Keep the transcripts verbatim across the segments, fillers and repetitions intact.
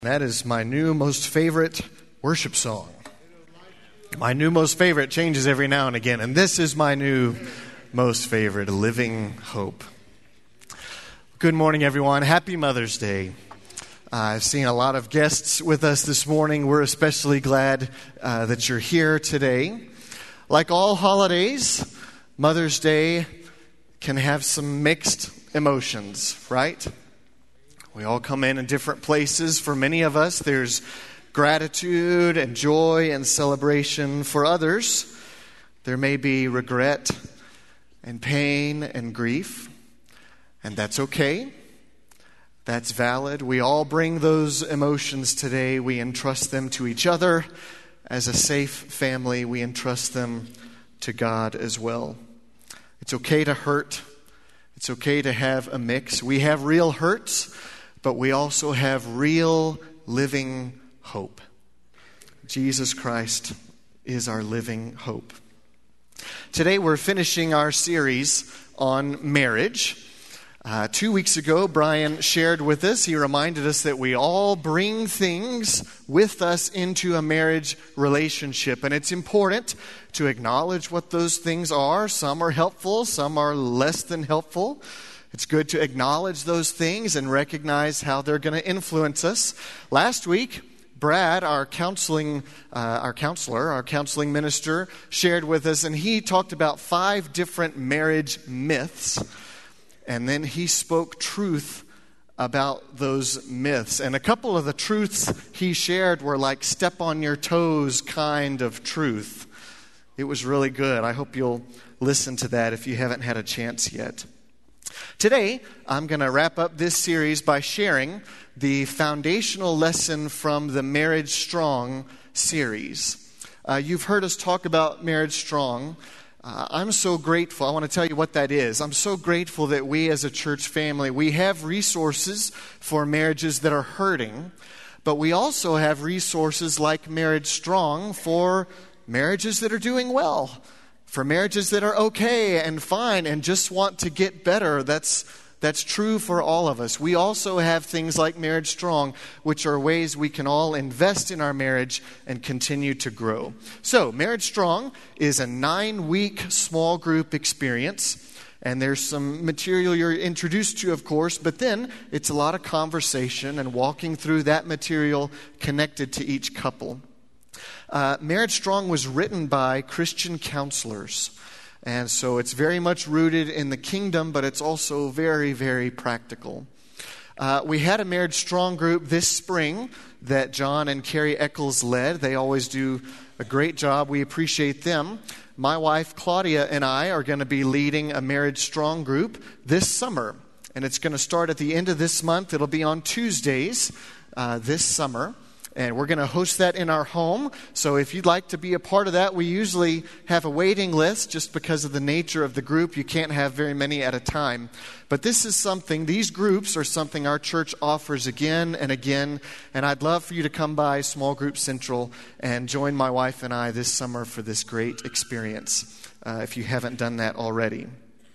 That is my new most favorite worship song. My new most favorite changes every now and again, and this is my new most favorite, Living Hope. Good morning, everyone. Happy Mother's Day. Uh, I've seen a lot of guests with us this morning. We're especially glad uh, that you're here today. Like all holidays, Mother's Day can have some mixed emotions, right? We all come in in different places. For many of us, there's gratitude and joy and celebration. For others, there may be regret and pain and grief. And that's okay. That's valid. We all bring those emotions today. We entrust them to each other. As a safe family, we entrust them to God as well. It's okay to hurt. It's okay to have a mix. We have real hurts, but we also have real living hope. Jesus Christ is our living hope. Today we're finishing our series on marriage. Uh, two weeks ago, Brian shared with us, he reminded us that we all bring things with us into a marriage relationship. And it's important to acknowledge what those things are. Some are helpful, some are less than helpful. It's good to acknowledge those things and recognize how they're going to influence us. Last week, Brad, our counseling, uh, our counselor, our counseling minister, shared with us, and he talked about five different marriage myths. And then he spoke truth about those myths. And a couple of the truths he shared were like step on your toes kind of truth. It was really good. I hope you'll listen to that if you haven't had a chance yet. Today, I'm going to wrap up this series by sharing the foundational lesson from the Marriage Strong series. Uh, you've heard us talk about Marriage Strong. Uh, I'm so grateful. I want to tell you what that is. I'm so grateful that we as a church family, we have resources for marriages that are hurting, but we also have resources like Marriage Strong for marriages that are doing well. For marriages that are okay and fine and just want to get better. That's that's true for all of us. We also have things like Marriage Strong, which are ways we can all invest in our marriage and continue to grow. So, Marriage Strong is a nine-week small group experience. And there's some material you're introduced to, of course, but then it's a lot of conversation and walking through that material connected to each couple. Uh, Marriage Strong was written by Christian counselors, and so it's very much rooted in the kingdom, but it's also very, very practical. Uh, we had a Marriage Strong group this spring that John and Carrie Eccles led. They always do a great job. We appreciate them. My wife, Claudia, and I are going to be leading a Marriage Strong group this summer, and it's going to start at the end of this month. It'll be on Tuesdays uh, this summer. And we're going to host that in our home. So if you'd like to be a part of that, we usually have a waiting list just because of the nature of the group. You can't have very many at a time. But this is something, these groups are something our church offers again and again. And I'd love for you to come by Small Group Central and join my wife and I this summer for this great experience, uh, if you haven't done that already.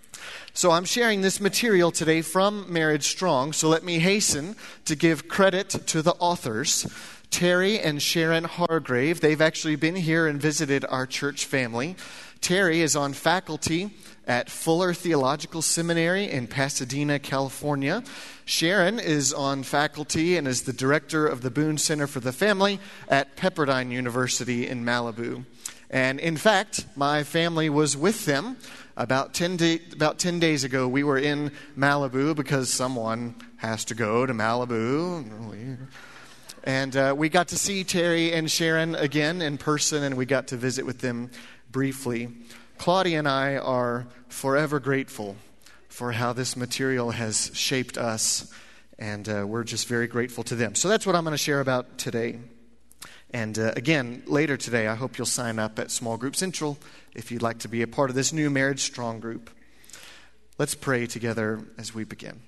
So I'm sharing this material today from Marriage Strong. So let me hasten to give credit to the authors. Terry and Sharon Hargrave, they've actually been here and visited our church family. Terry is on faculty at Fuller Theological Seminary in Pasadena, California. Sharon is on faculty and is the director of the Boone Center for the Family at Pepperdine University in Malibu. And in fact, my family was with them about ten, day, about ten days ago. We were in Malibu because someone has to go to Malibu. And uh, we got to see Terry and Sharon again in person, and we got to visit with them briefly. Claudia and I are forever grateful for how this material has shaped us, and uh, we're just very grateful to them. So that's what I'm going to share about today. And uh, again, later today, I hope you'll sign up at Small Group Central if you'd like to be a part of this new Marriage Strong group. Let's pray together as we begin.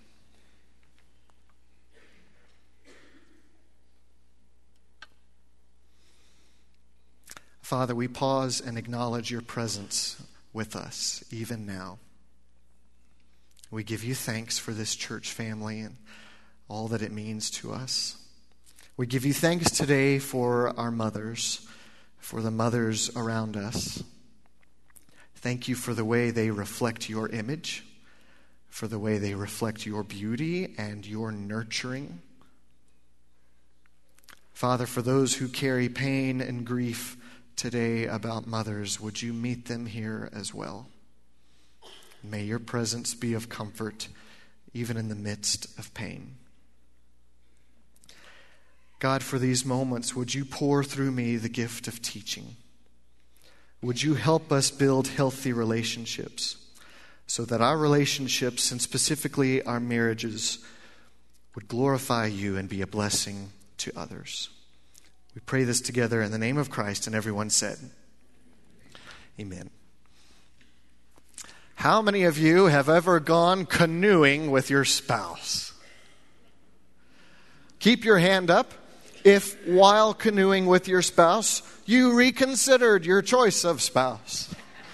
Father, we pause and acknowledge your presence with us, even now. We give you thanks for this church family and all that it means to us. We give you thanks today for our mothers, for the mothers around us. Thank you for the way they reflect your image, for the way they reflect your beauty and your nurturing. Father, for those who carry pain and grief today about mothers, would you meet them here as well? May your presence be of comfort, even in the midst of pain. God, for these moments, would you pour through me the gift of teaching? Would you help us build healthy relationships so that our relationships, and specifically our marriages, would glorify you and be a blessing to others? We pray this together in the name of Christ, and everyone said, Amen. How many of you have ever gone canoeing with your spouse? Keep your hand up if, while canoeing with your spouse, you reconsidered your choice of spouse.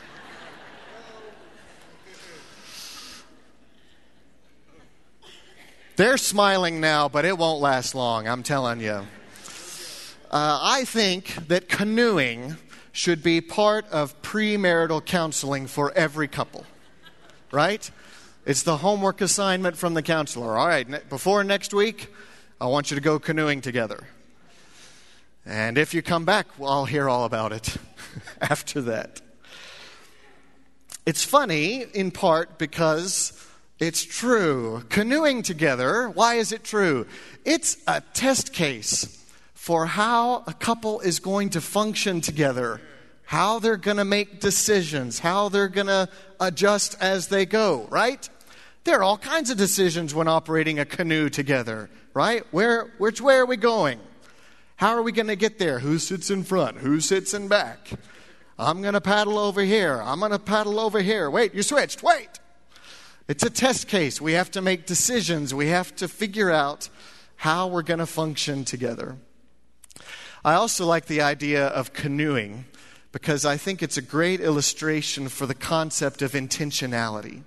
They're smiling now, but it won't last long, I'm telling you. Uh, I think that canoeing should be part of premarital counseling for every couple, right? It's the homework assignment from the counselor. All right, ne- before next week, I want you to go canoeing together. And if you come back, well, I'll hear all about it after that. It's funny, in part, because it's true. Canoeing together, why is it true? It's a test case for how a couple is going to function together, how they're going to make decisions, how they're going to adjust as they go, right? There are all kinds of decisions when operating a canoe together, right? Where, which way are we going? How are we going to get there? Who sits in front? Who sits in back? I'm going to paddle over here. I'm going to paddle over here. Wait, you switched. Wait. It's a test case. We have to make decisions. We have to figure out how we're going to function together. I also like the idea of canoeing because I think it's a great illustration for the concept of intentionality.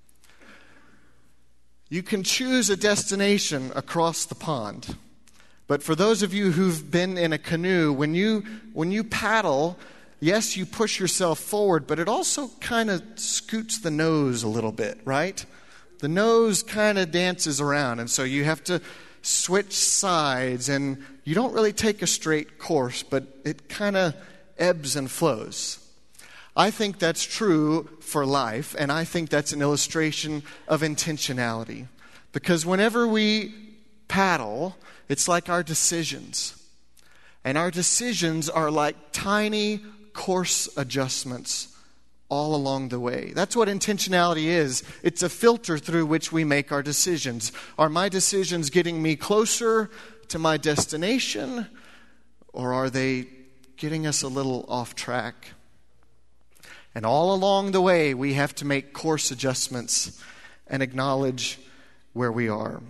You can choose a destination across the pond. But for those of you who've been in a canoe, when you when you paddle, yes, you push yourself forward, but it also kind of scoots the nose a little bit, right? The nose kind of dances around, and so you have to switch sides, and you don't really take a straight course, but it kind of ebbs and flows. I think that's true for life, and I think that's an illustration of intentionality. Because whenever we paddle, it's like our decisions. And our decisions are like tiny course adjustments all along the way. That's what intentionality is. It's a filter through which we make our decisions. Are my decisions getting me closer to my destination, or are they getting us a little off track? And all along the way, we have to make course adjustments and acknowledge where we are.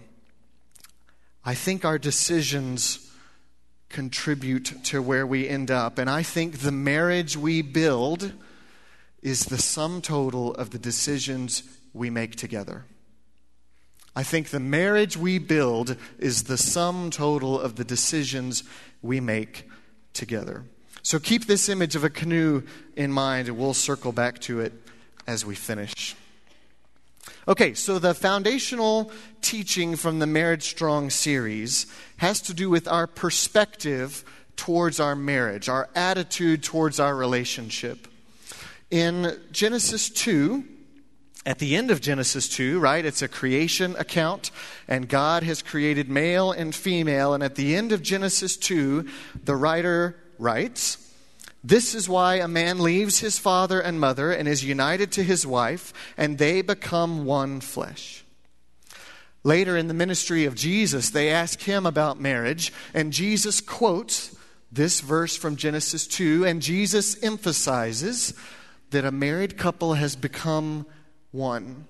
I think our decisions contribute to where we end up. And I think the marriage we build is the sum total of the decisions we make together. I think the marriage we build is the sum total of the decisions we make together. So keep this image of a canoe in mind, and we'll circle back to it as we finish. Okay, so the foundational teaching from the Marriage Strong series has to do with our perspective towards our marriage, our attitude towards our relationship. In Genesis two, at the end of Genesis two, right, it's a creation account, and God has created male and female, and at the end of Genesis two, the writer writes, "This is why a man leaves his father and mother and is united to his wife, and they become one flesh." Later in the ministry of Jesus, they ask him about marriage, and Jesus quotes this verse from Genesis two, and Jesus emphasizes that a married couple has become one.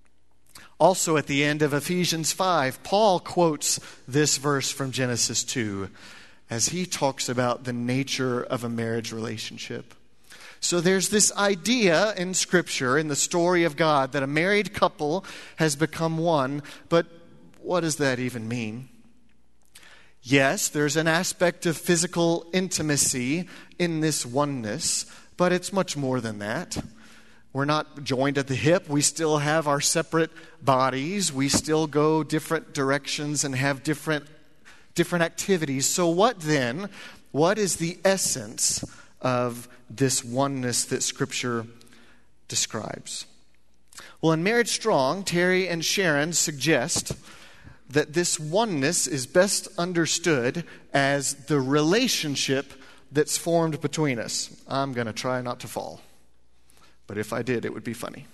Also at the end of Ephesians five, Paul quotes this verse from Genesis two as he talks about the nature of a marriage relationship. So there's this idea in Scripture, in the story of God, that a married couple has become one. But what does that even mean? Yes, there's an aspect of physical intimacy in this oneness, but it's much more than that. We're not joined at the hip. We still have our separate bodies. We still go different directions and have different, different activities. So what then, what is the essence of this oneness that Scripture describes? Well, in Marriage Strong, Terry and Sharon suggest that this oneness is best understood as the relationship that's formed between us. I'm going to try not to fall, but if I did, it would be funny.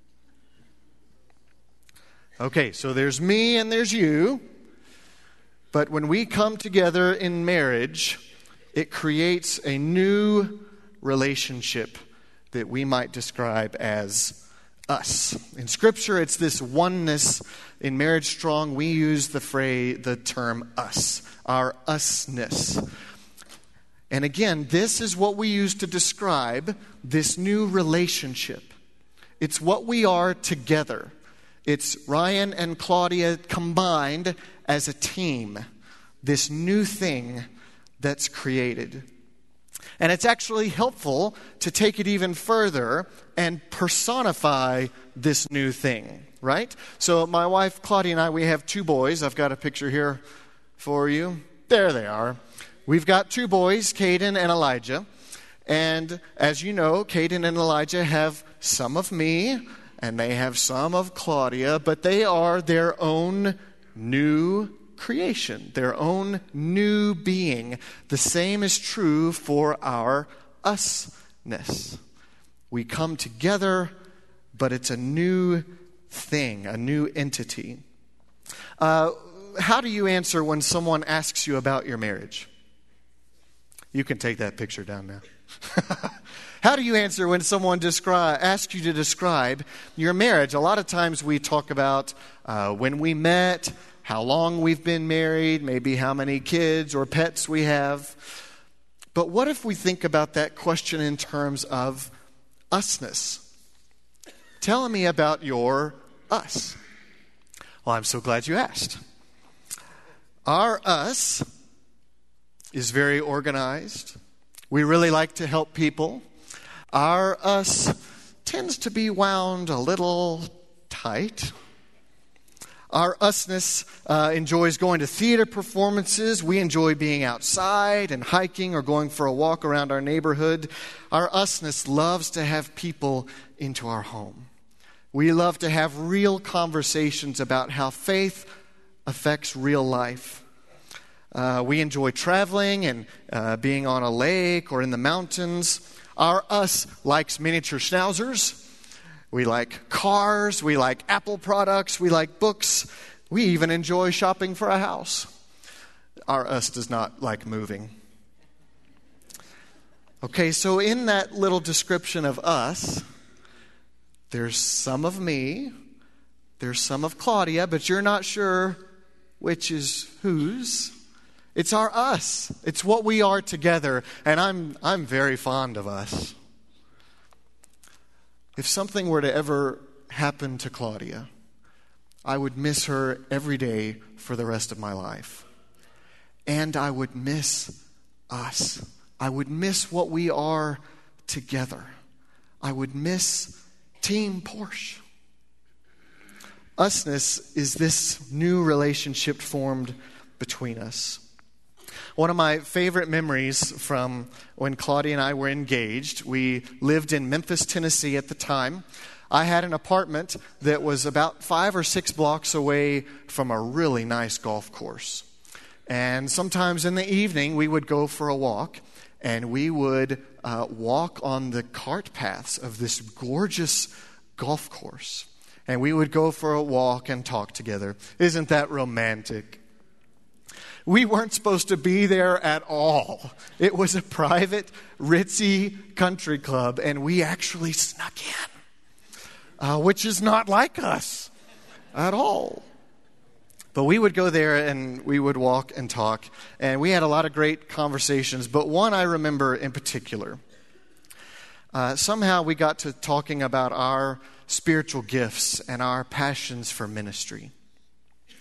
Okay, so there's me and there's you, but when we come together in marriage, it creates a new relationship that we might describe as us. In Scripture, it's this oneness. In Marriage Strong, we use the phrase, the term us, our usness. And again, this is what we use to describe this new relationship. It's what we are together. It's Ryan and Claudia combined as a team. This new thing that's created. And it's actually helpful to take it even further and personify this new thing, right? So my wife, Claudia, and I, we have two boys. I've got a picture here for you. There they are. We've got two boys, Caden and Elijah. And as you know, Caden and Elijah have some of me, and they have some of Claudia, but they are their own new creation, their own new being. The same is true for our usness. We come together, but it's a new thing, a new entity. Uh, how do you answer when someone asks you about your marriage? You can take that picture down now. How do you answer when someone describe, asks you to describe your marriage? A lot of times we talk about uh, when we met, how long we've been married, maybe how many kids or pets we have. But what if we think about that question in terms of usness? Tell me about your us. Well, I'm so glad you asked. Our us is very organized. We really like to help people. Our us tends to be wound a little tight. Our usness uh, enjoys going to theater performances. We enjoy being outside and hiking or going for a walk around our neighborhood. Our usness loves to have people into our home. We love to have real conversations about how faith affects real life. Uh, we enjoy traveling and uh, being on a lake or in the mountains. Our us likes miniature schnauzers. We like cars. We like Apple products. We like books. We even enjoy shopping for a house. Our us does not like moving. Okay, so in that little description of us, there's some of me, there's some of Claudia, but you're not sure which is whose. It's our us. It's what we are together, and I'm I'm very fond of us. If something were to ever happen to Claudia, I would miss her every day for the rest of my life. And I would miss us. I would miss what we are together. I would miss Team Porsche. Usness is this new relationship formed between us. One of my favorite memories from when Claudia and I were engaged, we lived in Memphis, Tennessee at the time. I had an apartment that was about five or six blocks away from a really nice golf course. And sometimes in the evening, we would go for a walk, and we would uh, walk on the cart paths of this gorgeous golf course. And we would go for a walk and talk together. Isn't that romantic? We weren't supposed to be there at all. It was a private, ritzy country club, and we actually snuck in, uh, which is not like us at all. But we would go there, and we would walk and talk, and we had a lot of great conversations, but one I remember in particular. Uh, somehow we got to talking about our spiritual gifts and our passions for ministry.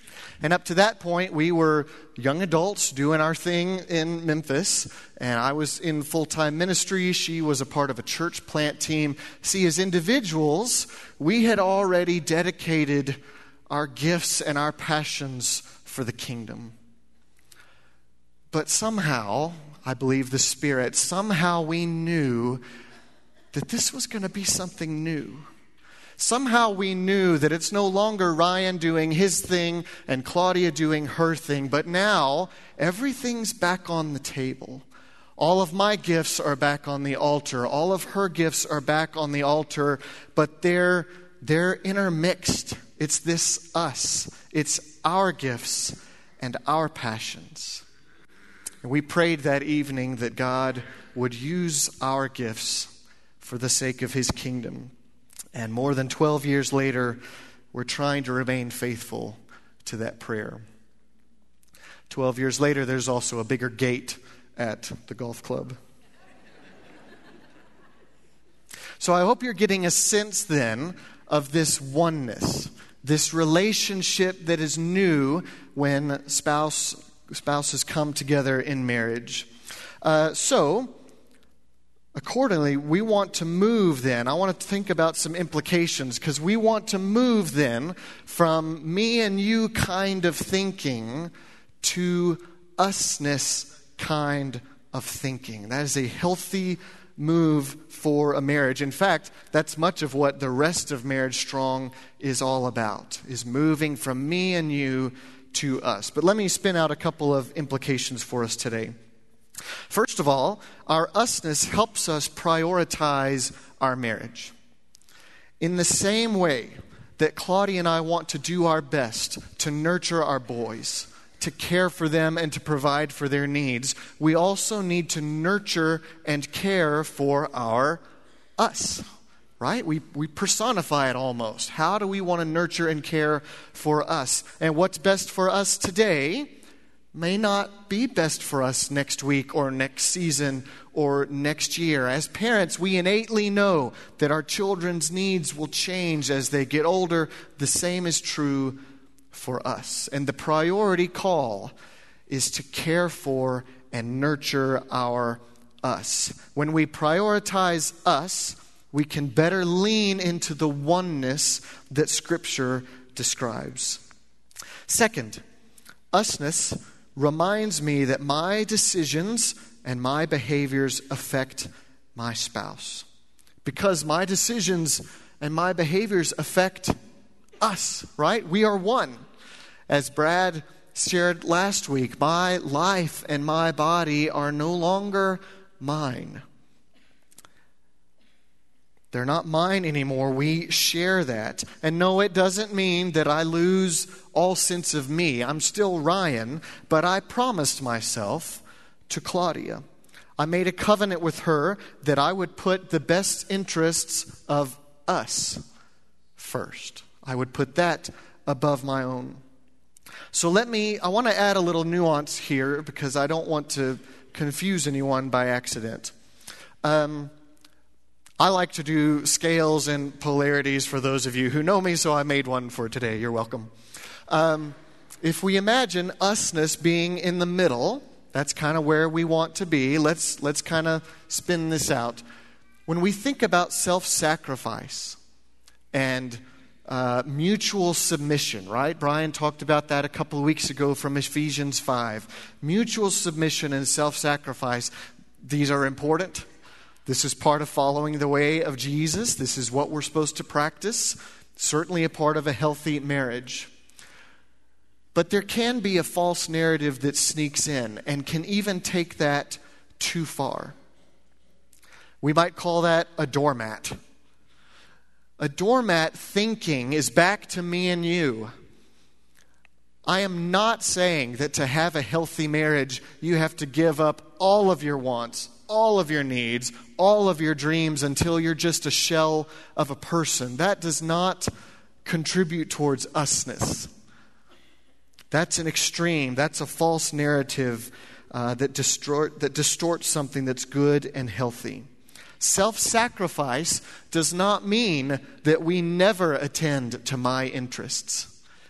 And up to that point, we were young adults doing our thing in Memphis, and I was in full-time ministry. She was a part of a church plant team. See, as individuals, we had already dedicated our gifts and our passions for the kingdom. But somehow, I believe the Spirit, somehow we knew that this was going to be something new. Somehow we knew that it's no longer Ryan doing his thing and Claudia doing her thing, but now everything's back on the table. All of my gifts are back on the altar. All of her gifts are back on the altar, but they're they're intermixed. It's this us. It's our gifts and our passions. And we prayed that evening that God would use our gifts for the sake of his kingdom. And more than twelve years later, we're trying to remain faithful to that prayer. twelve years later, there's also a bigger gate at the golf club. So I hope you're getting a sense then of this oneness, this relationship that is new when spouse, spouses come together in marriage. Uh, so... Accordingly, we want to move then. I want to think about some implications because we want to move then from me and you kind of thinking to usness kind of thinking. That is a healthy move for a marriage. In fact, that's much of what the rest of Marriage Strong is all about, is moving from me and you to us. But let me spin out a couple of implications for us today. First of all, our usness helps us prioritize our marriage. In the same way that Claudia and I want to do our best to nurture our boys, to care for them and to provide for their needs, we also need to nurture and care for our us, right? We, we personify it almost. How do we want to nurture and care for us? And what's best for us today may not be best for us next week or next season or next year. As parents, we innately know that our children's needs will change as they get older. The same is true for us. And the priority call is to care for and nurture our us. When we prioritize us, we can better lean into the oneness that Scripture describes. Second, usness reminds me that my decisions and my behaviors affect my spouse. Because my decisions and my behaviors affect us, right? We are one. As Brad shared last week, my life and my body are no longer mine. They're not mine anymore. We share that. And no, it doesn't mean that I lose all sense of me. I'm still Ryan, but I promised myself to Claudia. I made a covenant with her that I would put the best interests of us first. I would put that above my own. So let me, I want to add a little nuance here because I don't want to confuse anyone by accident. Um... I like to do scales and polarities for those of you who know me, so I made one for today. You're welcome. Um, if we imagine usness being in the middle, that's kind of where we want to be. Let's let's kind of spin this out. When we think about self-sacrifice and uh, mutual submission, right? Brian talked about that a couple of weeks ago from Ephesians five. Mutual submission and self-sacrifice, these are important. This is part of following the way of Jesus. This is what we're supposed to practice. Certainly a part of a healthy marriage. But there can be a false narrative that sneaks in and can even take that too far. We might call that a doormat. A doormat thinking is back to me and you. I am not saying that to have a healthy marriage, you have to give up all of your wants, all of your needs, all of your dreams until you're just a shell of a person. That does not contribute towards usness. That's an extreme. That's a false narrative uh, that, distort, that distorts something that's good and healthy. Self-sacrifice does not mean that we never attend to my interests.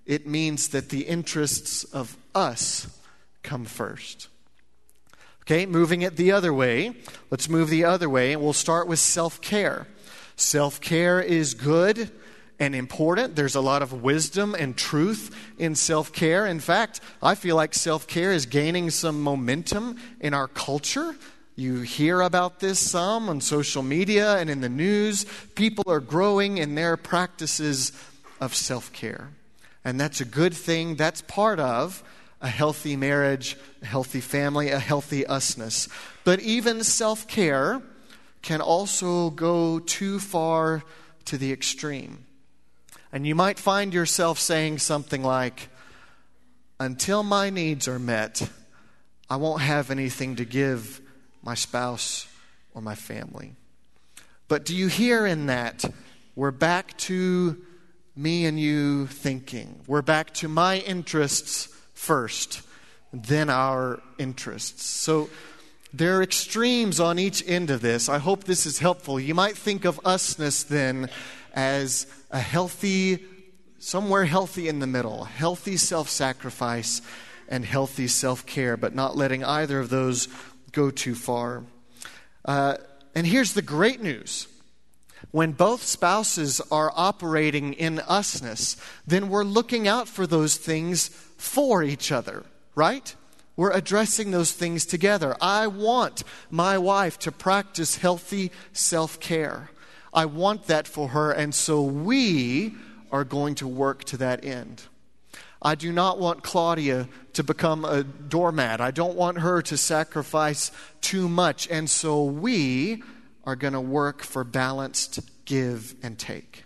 it means that the interests of us come first. Okay, moving it the other way. Let's move the other way, and we'll start with self-care. Self-care is good and important. There's a lot of wisdom and truth in self-care. In fact, I feel like self-care is gaining some momentum in our culture. You hear about this some on social media and in the news. People are growing in their practices of self-care. And that's a good thing. That's part of a healthy marriage, a healthy family, a healthy usness. But even self-care can also go too far to the extreme. And you might find yourself saying something like, until my needs are met, I won't have anything to give my spouse or my family. But do you hear in that, we're back to me and you thinking. We're back to my interests first, then our interests. So there are extremes on each end of this. I hope this is helpful. You might think of usness then as a healthy, somewhere healthy in the middle, healthy self-sacrifice and healthy self-care, but not letting either of those go too far. Uh, and here's the great news. When both spouses are operating in usness, then we're looking out for those things for each other, right? We're addressing those things together. I want my wife to practice healthy self-care. I want that for her, and so we are going to work to that end. I do not want Claudia to become a doormat. I don't want her to sacrifice too much, and so we are going to work for balanced give and take.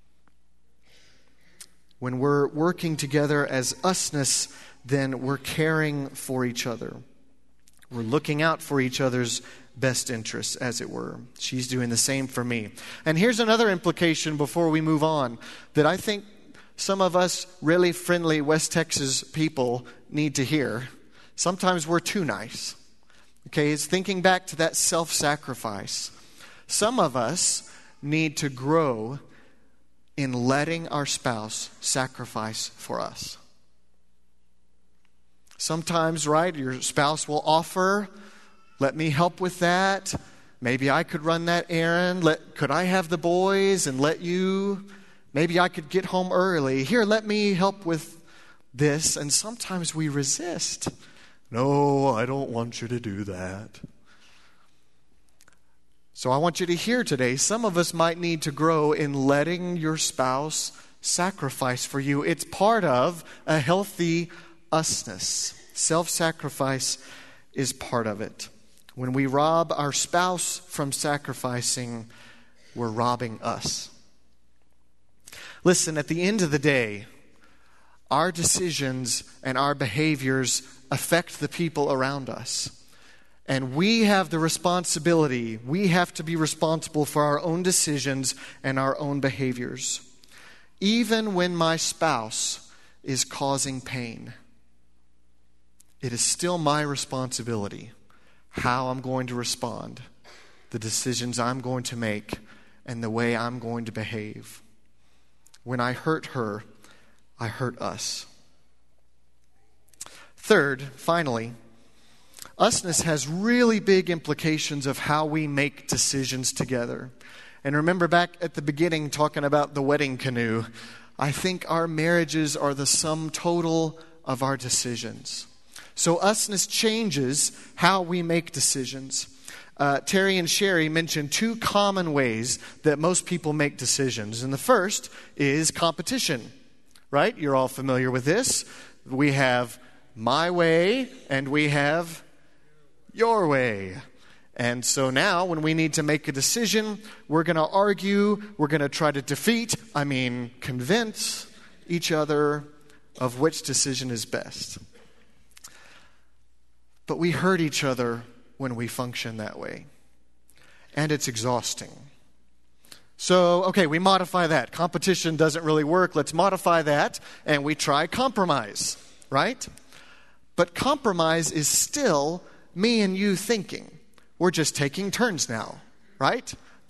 When we're working together as usness, then we're caring for each other. We're looking out for each other's best interests, as it were. She's doing the same for me. And here's another implication before we move on that I think some of us really friendly West Texas people need to hear. Sometimes we're too nice. Okay, it's thinking back to that self-sacrifice. Some of us need to grow in letting our spouse sacrifice for us. Sometimes, right, your spouse will offer, let me help with that. Maybe I could run that errand. Let, could I have the boys and let you? Maybe I could get home early. Here, let me help with this. And sometimes we resist. No, I don't want you to do that. So I want you to hear today, some of us might need to grow in letting your spouse sacrifice for you. It's part of a healthy usness. Self-sacrifice is part of it. When we rob our spouse from sacrificing, we're robbing us. Listen, at the end of the day, our decisions and our behaviors affect the people around us. And we have the responsibility, we have to be responsible for our own decisions and our own behaviors. Even when my spouse is causing pain, it is still my responsibility how I'm going to respond, the decisions I'm going to make, and the way I'm going to behave. When I hurt her, I hurt us. Third, finally, usness has really big implications of how we make decisions together. And remember back at the beginning talking about the wedding canoe, I think our marriages are the sum total of our decisions. So usness changes how we make decisions. Uh, Terry and Sherry mentioned two common ways that most people make decisions. And the first is competition, right? You're all familiar with this. We have my way and we have your way. And so now when we need to make a decision, we're going to argue, we're going to try to defeat, I mean convince each other of which decision is best. But we hurt each other when we function that way. And it's exhausting. So, okay, we modify that. Competition doesn't really work. Let's modify that. And we try compromise, right? But compromise is still me and you thinking. We're just taking turns now, right?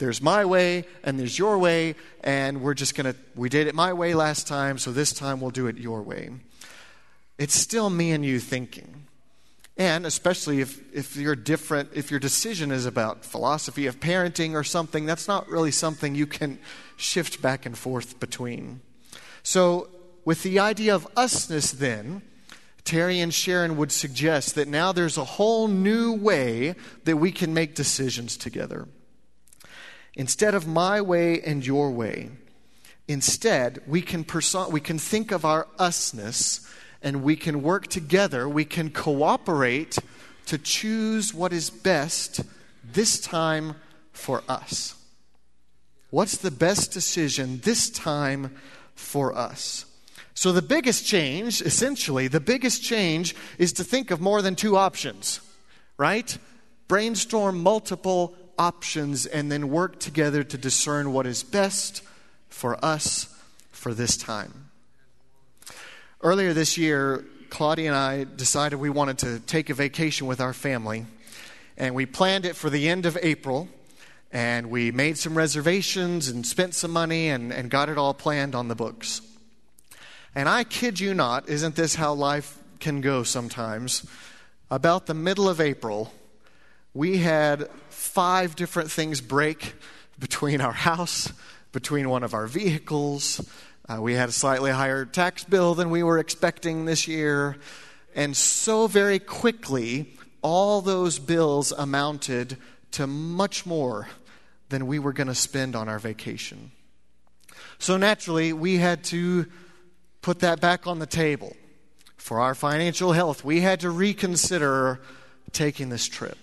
there's my way and there's your way, and we're just going to, we did it my way last time, so this time we'll do it your way. It's still me and you thinking. And especially if, if you're different, if your decision is about philosophy of parenting or something, that's not really something you can shift back and forth between. So with the idea of usness then, Terry and Sharon would suggest that now there's a whole new way that we can make decisions together. Instead of my way and your way, instead we can perso- we can think of our usness, and we can work together, we can cooperate to choose what is best this time for us. What's the best decision this time for us? So the biggest change, essentially, the biggest change is to think of more than two options, right? Brainstorm multiple options and then work together to discern what is best for us for this time. Earlier this year, Claudia and I decided we wanted to take a vacation with our family, and we planned it for the end of April, and we made some reservations and spent some money and, and got it all planned on the books. And I kid you not, isn't this how life can go sometimes? About the middle of April, we had five different things break between our house, between one of our vehicles. Uh, we had a slightly higher tax bill than we were expecting this year. And so very quickly, all those bills amounted to much more than we were going to spend on our vacation. So naturally, we had to put that back on the table. For our financial health, we had to reconsider taking this trip.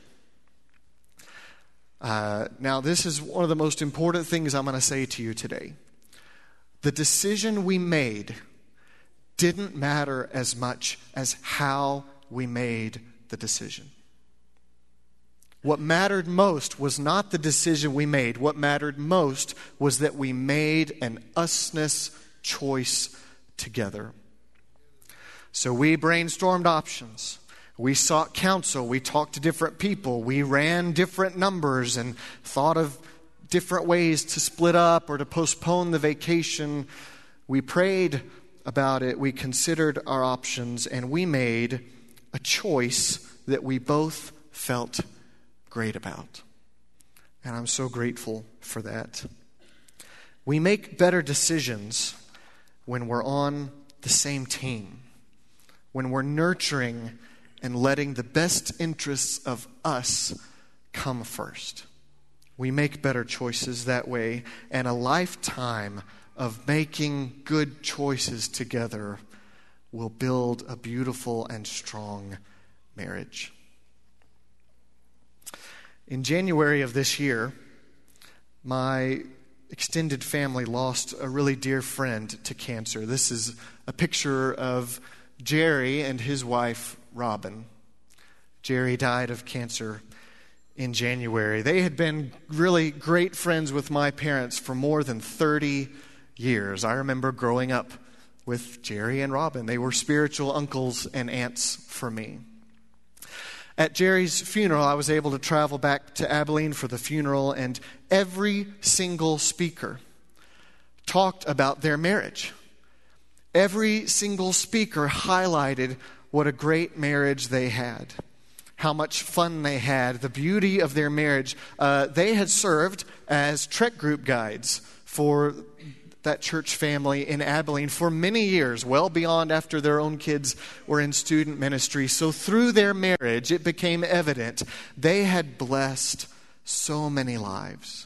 Uh, now, this is one of the most important things I'm going to say to you today. The decision we made didn't matter as much as how we made the decision. What mattered most was not the decision we made. What mattered most was that we made an usness choice together. So we brainstormed options. We sought counsel. We talked to different people. We ran different numbers and thought of different ways to split up or to postpone the vacation. We prayed about it. We considered our options, and we made a choice that we both felt great about. And I'm so grateful for that. We make better decisions when we're on the same team, when we're nurturing and letting the best interests of us come first. We make better choices that way, and a lifetime of making good choices together will build a beautiful and strong marriage. In January of this year, my extended family lost a really dear friend to cancer. This is a picture of Jerry and his wife, Robin. Jerry died of cancer in January. They had been really great friends with my parents for more than thirty years. I remember growing up with Jerry and Robin. They were spiritual uncles and aunts for me. At Jerry's funeral, I was able to travel back to Abilene for the funeral, and every single speaker talked about their marriage. Every single speaker highlighted what a great marriage they had, how much fun they had, the beauty of their marriage. Uh, they had served as Trek group guides for that church family in Abilene for many years, well beyond after their own kids were in student ministry. So through their marriage, it became evident they had blessed so many lives.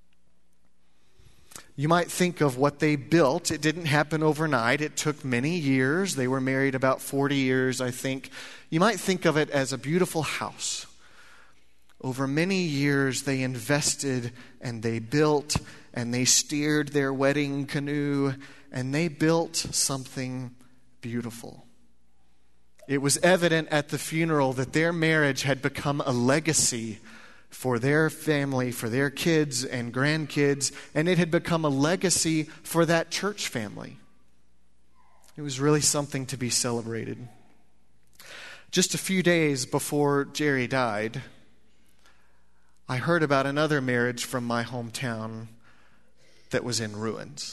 You might think of what they built. It didn't happen overnight. It took many years. They were married about forty years, I think. You might think of it as a beautiful house. Over many years, they invested and they built and they steered their wedding canoe and they built something beautiful. It was evident at the funeral that their marriage had become a legacy for their family, for their kids and grandkids, and it had become a legacy for that church family. It was really something to be celebrated. Just a few days before Jerry died, I heard about another marriage from my hometown that was in ruins.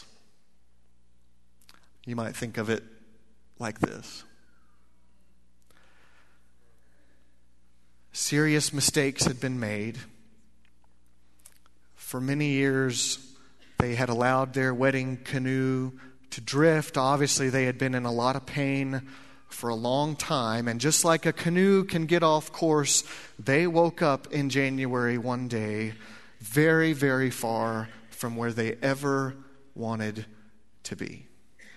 You might think of it like this. Serious mistakes had been made. For many years, they had allowed their wedding canoe to drift. Obviously, they had been in a lot of pain for a long time. And just like a canoe can get off course, they woke up in January one day very, very far from where they ever wanted to be.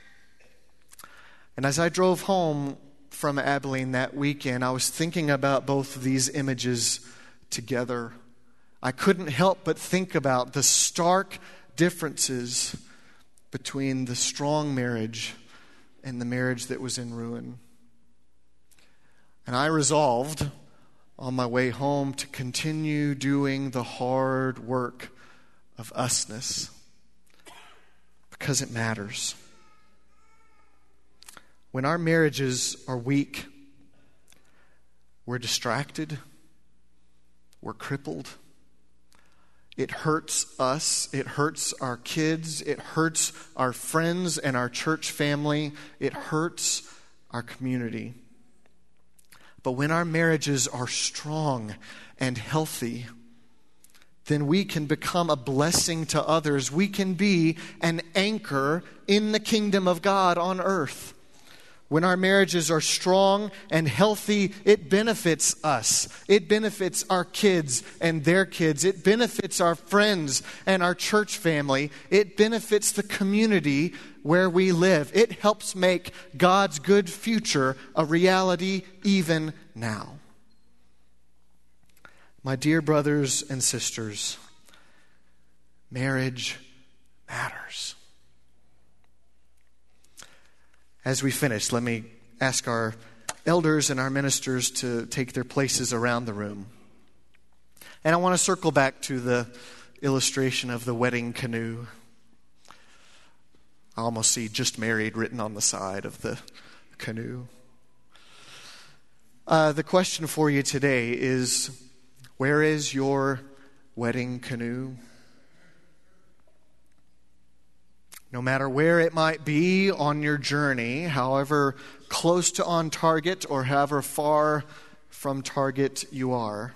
And as I drove home from Abilene that weekend, I was thinking about both of these images together. I couldn't help but think about the stark differences between the strong marriage and the marriage that was in ruin. And I resolved on my way home to continue doing the hard work of usness because it matters. When our marriages are weak, we're distracted, we're crippled. It hurts us, it hurts our kids, it hurts our friends and our church family, it hurts our community. But when our marriages are strong and healthy, then we can become a blessing to others. We can be an anchor in the kingdom of God on earth. When our marriages are strong and healthy, it benefits us. It benefits our kids and their kids. It benefits our friends and our church family. It benefits the community where we live. It helps make God's good future a reality even now. My dear brothers and sisters, marriage matters. As we finish, let me ask our elders and our ministers to take their places around the room. And I want to circle back to the illustration of the wedding canoe. I almost see "just married" written on the side of the canoe. Uh, the question for you today is, where is your wedding canoe? No matter where it might be on your journey, however close to on target or however far from target you are,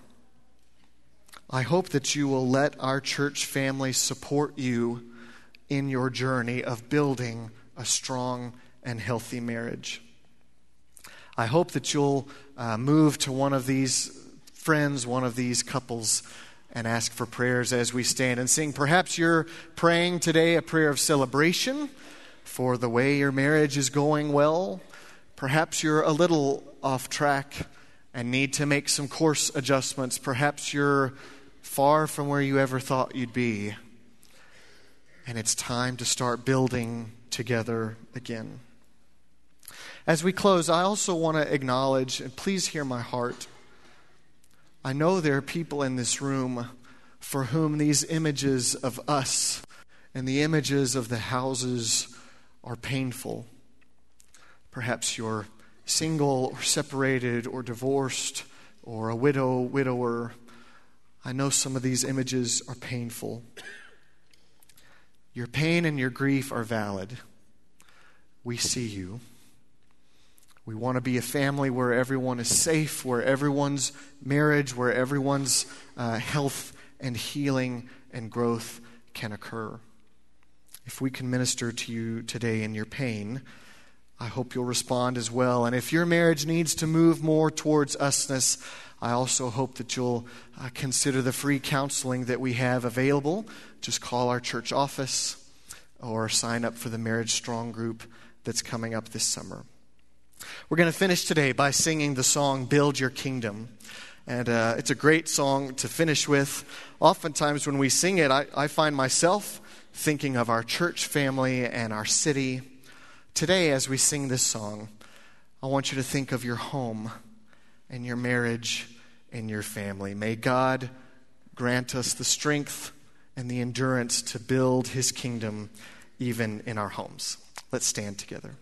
I hope that you will let our church family support you in your journey of building a strong and healthy marriage. I hope that you'll uh, move to one of these friends, one of these couples, and ask for prayers as we stand and sing. Perhaps you're praying today a prayer of celebration for the way your marriage is going well. Perhaps you're a little off track and need to make some course adjustments. Perhaps you're far from where you ever thought you'd be, and it's time to start building together again. As we close, I also want to acknowledge, and please hear my heart, I know there are people in this room for whom these images of us and the images of the houses are painful. Perhaps you're single or separated or divorced or a widow, widower. I know some of these images are painful. Your pain and your grief are valid. We see you. We want to be a family where everyone is safe, where everyone's marriage, where everyone's uh, health and healing and growth can occur. If we can minister to you today in your pain, I hope you'll respond as well. And if your marriage needs to move more towards usness, I also hope that you'll uh, consider the free counseling that we have available. Just call our church office or sign up for the Marriage Strong group that's coming up this summer. We're going to finish today by singing the song, "Build Your Kingdom." And uh, it's a great song to finish with. Oftentimes when we sing it, I, I find myself thinking of our church family and our city. Today, as we sing this song, I want you to think of your home and your marriage and your family. May God grant us the strength and the endurance to build His kingdom even in our homes. Let's stand together.